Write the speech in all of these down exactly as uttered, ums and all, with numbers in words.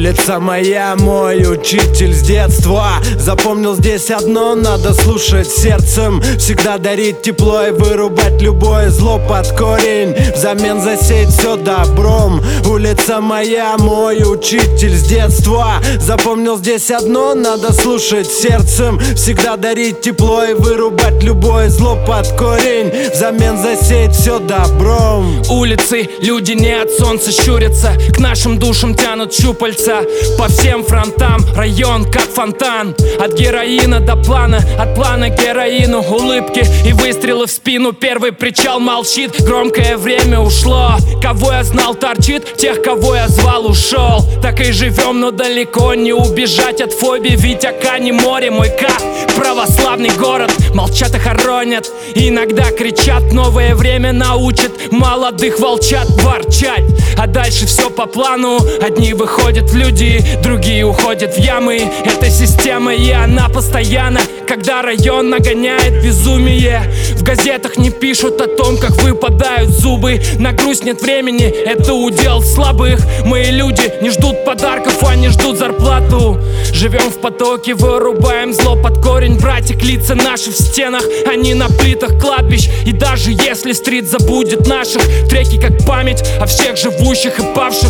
Улица моя, мой учитель с детства. Запомнил здесь одно, надо слушать сердцем. Всегда дарить тепло и вырубать любое зло под корень, взамен засеять все добром. Улица моя, мой учитель с детства. Запомнил здесь одно, надо слушать сердцем. Всегда дарить тепло и вырубать любое зло под корень, взамен засеять все добром. Улицы, люди не от солнца щурятся, к нашим душам тянут щупальца. По всем фронтам район как фонтан, от героина до плана, от плана к героину. Улыбки и выстрелы в спину, первый причал молчит. Громкое время ушло, кого я знал торчит, тех, кого я звал, ушел. Так и живем, но далеко не убежать от фобий, ведь ока не море, мой К православный город. Молчат и хоронят, иногда кричат, новое время научит молодых волчат ворчать. А дальше все по плану, одни выходят в люди, другие уходят в ямы. Это система, и она постоянно, когда район нагоняет безумие. В газетах не пишут о том, как выпадают зубы. На грусть нет времени, это удел слабых. Мои люди не ждут подарков, они ждут зарплату. Живем в потоке, вырубаем зло под корень. Братик, лица наши в стенах, они на плитах кладбищ. И даже если стрит забудет наших, треки как память о всех живущих и павших.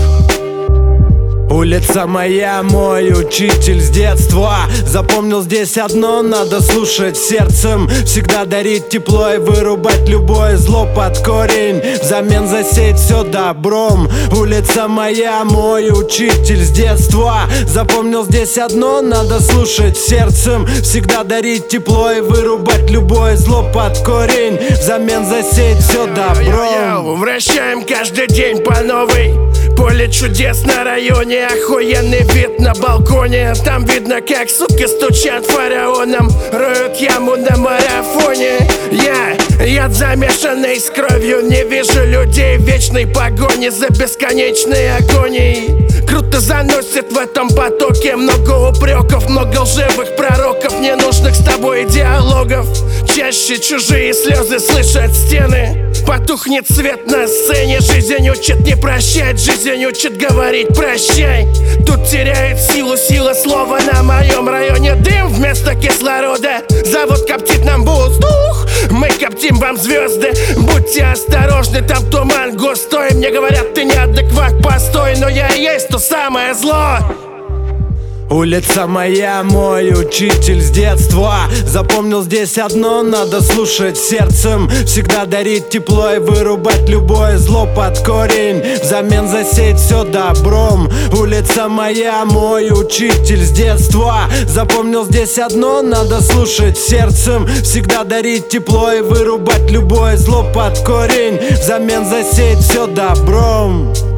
Улица моя, мой учитель с детства. Запомнил здесь одно, надо слушать сердцем. Всегда дарить тепло и вырубать любое зло под корень, взамен засеять все добром. Улица моя, мой учитель с детства. Запомнил здесь одно, надо слушать сердцем. Всегда дарить тепло и вырубать любое зло под корень, взамен засеять все добром. Вращаем каждый день по новой. Поле чудес на районе, охуенный вид на балконе. Там видно, как сутки стучат фараоном, роют яму на марафоне. Я, яд замешанный с кровью, не вижу людей в вечной погоне за бесконечной агонией. Круто заносит в этом потоке, много упреков, много лживых пророков, ненужных с тобой диалогов. Чаще чужие слезы слышат стены. Потухнет свет на сцене, жизнь учит не прощать, жизнь учит говорить прощай. Тут теряет силу сила слова, на моем районе дым вместо кислорода. Завод коптит нам воздух, мы коптим вам звезды. Будьте осторожны, там туман густой. Мне говорят, ты неадекват, постой, но я и есть то самое зло. Улица моя, мой учитель с детства. Запомнил здесь одно, надо слушать сердцем. Всегда дарить тепло и вырубать любое зло под корень, взамен засеять все добром. Улица моя, мой учитель с детства. Запомнил здесь одно, надо слушать сердцем. Всегда дарить тепло и вырубать любое зло под корень, взамен засеять все добром.